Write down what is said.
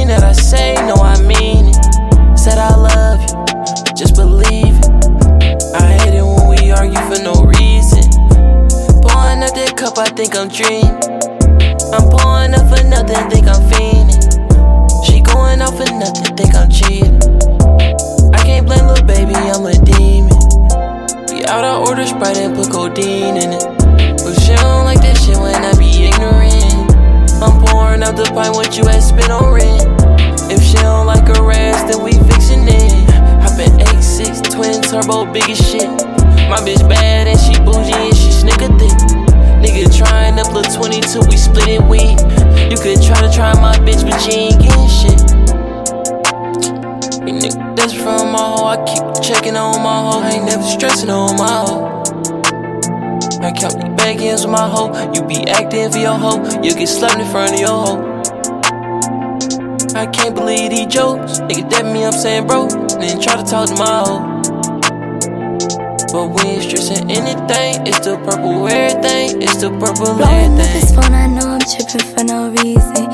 Everything that I say, no, I mean it. Said I love you, just believe it. I hate it when we argue for no reason. Pouring up that cup, I think I'm dreaming. I'm pouring up for nothing, think I'm fiending. She going out for nothing, think I'm cheating. I can't blame little baby, I'm a demon. Be out, I order Sprite and put codeine in it. But she don't like that shit when I be ignorant. I'm pouring out the pint, what you had spit on rent. If she don't like her ass, then we fixin' it. Hoppin' 8-6 twin turbo, big as shit. My bitch bad and she bougie and she snicker thick. Nigga trying up little 22, we splittin' weed. You could try to try my bitch, but you ain't getting shit. You nigga, that's from my hoe. I keep checking on my hoe. I ain't never stressing on my hoe. I count the back ends with my hoe. You be acting for your hoe, you get slapped in front of your hoe. I can't believe these jokes. Nigga dap me up saying bro, then try to talk to my hoe. But we ain't stressing anything. It's still purple everything. It's still purple Blowing up everything. his phone, I know I'm tripping for no reason.